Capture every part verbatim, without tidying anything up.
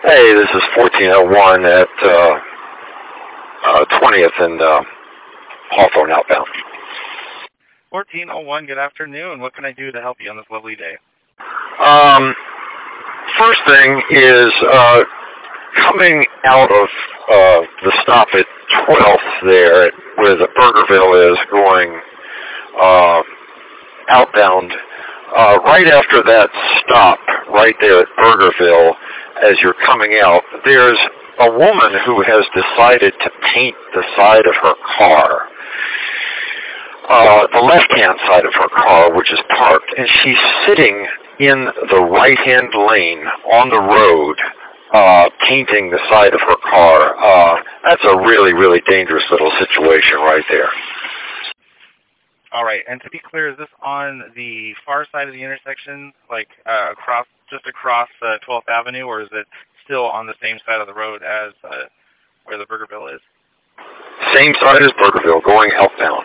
Hey, this is fourteen oh one at uh, uh, twentieth and uh, Hawthorne outbound. fourteen oh one, good afternoon. What can I do to help you on this lovely day? Um, first thing is uh, coming out of uh, the stop at twelfth there, at where the Burgerville is, going uh, outbound. Uh, right after that stop, right there at Burgerville, as you're coming out, there's a woman who has decided to paint the side of her car, uh, the left-hand side of her car, which is parked, and she's sitting in the right-hand lane on the road, uh, painting the side of her car. Uh, that's a really, really dangerous little situation right there. All right, and to be clear, is this on the far side of the intersection, like uh, across, just across uh, twelfth Avenue, or is it still on the same side of the road as uh, where the Burgerville is? Same side as Burgerville, going outbound.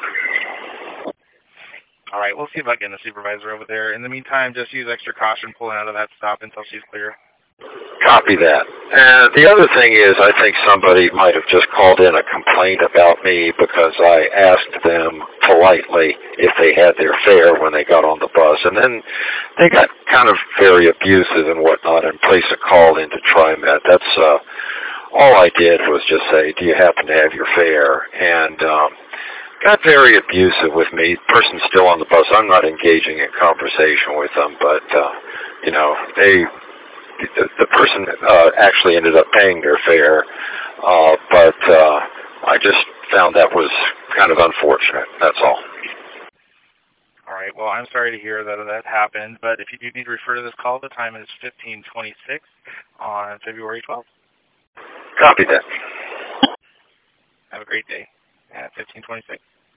All right, we'll see about getting the supervisor over there. In the meantime, just use extra caution pulling out of that stop until she's clear. Copy that. And the other thing is, I think somebody might have just called in a complaint about me because I asked them politely if they had their fare when they got on the bus. And then they got kind of very abusive and whatnot and placed a call into TriMet. That's uh, all I did was just say, do you happen to have your fare? And um, got very abusive with me. Person's still on the bus. I'm not engaging in conversation with them, but, uh, you know, they... The, the person uh, actually ended up paying their fare, uh, but uh, I just found that was kind of unfortunate. That's all. All right. Well, I'm sorry to hear that that happened, but if you do need to refer to this call, the time is fifteen twenty-six on February twelfth. Copy that. Have a great day at fifteen twenty-six.